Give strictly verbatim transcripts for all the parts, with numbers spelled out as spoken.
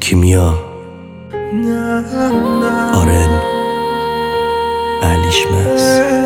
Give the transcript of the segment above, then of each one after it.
کیمیا آرن علیشمس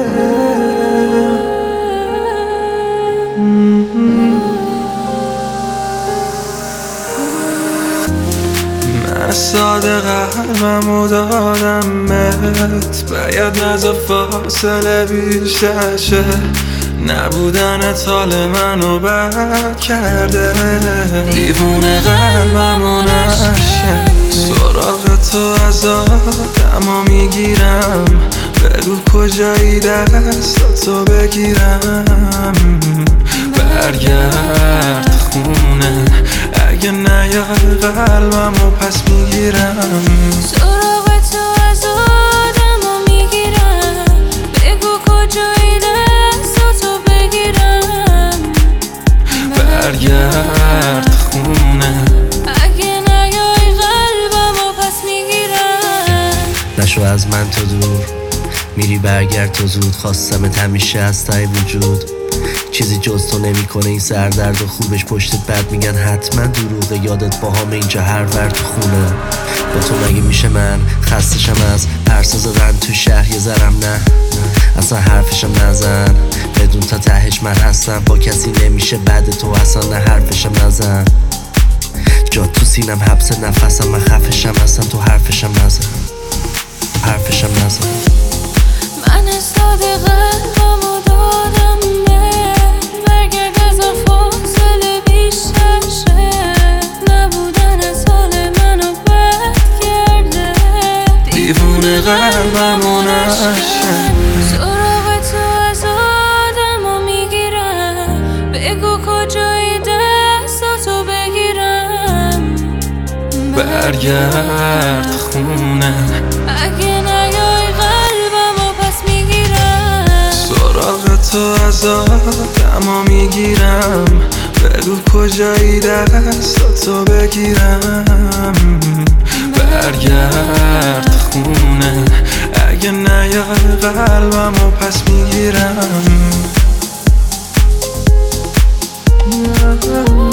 من ساده قلبمو دادم بهت، باید نزا فاصله بیشتر شه. نبودنت حال منو بد کرده، دیوونه قلبمو نشه. سراغ تو از آدمو میگیرم، بگو کجایی دستاتو بگیرم. برگرد خونه، اگه نیای قلبمو پس میگیرم. سراغ تو از آدمو میگیرم، بگو کجایی دستاتو بگیرم. برگرد خونه، اگه نیای قلبمو پس میگیرم. نشو از من تو دور، میری برگرد تو زود. خواستمت همیشه از ته وجود، چیزی جز تو نمی کنه این سردرد و خوبش پشتت بد میگن حتما دروغه. یادت با هم اینجا هر ور تو خونه، با تو مگه میشه من خستشم از پرسا زدن تو شهر یه ذرم نه. اصلا حرفشم نزن، بدون تا تهش من هستم. با کسی نمیشه بعد تو اصلا نه حرفشم نزن. جا تو سینم حبس نفسم، من خفشم اصلا تو حرفشم نزن. حرفشم نزن. من استاده قلبمو دادم بهت، برگرد از فاصله بیشتر شه. نبودن حال منو بد کرده، دیوونه قلبمو نشه. سراغ تو از آدمو میگیرم، بگو کجایی دستاتو بگیرم. برگرد خونه، اگه نیای قلبمو پس میگیرم. سراغ تو از آدمو میگیرم، بگو کجایی دستاتو بگیرم. برگرد خونه، اگه نیای قلبمو پس میگیرم.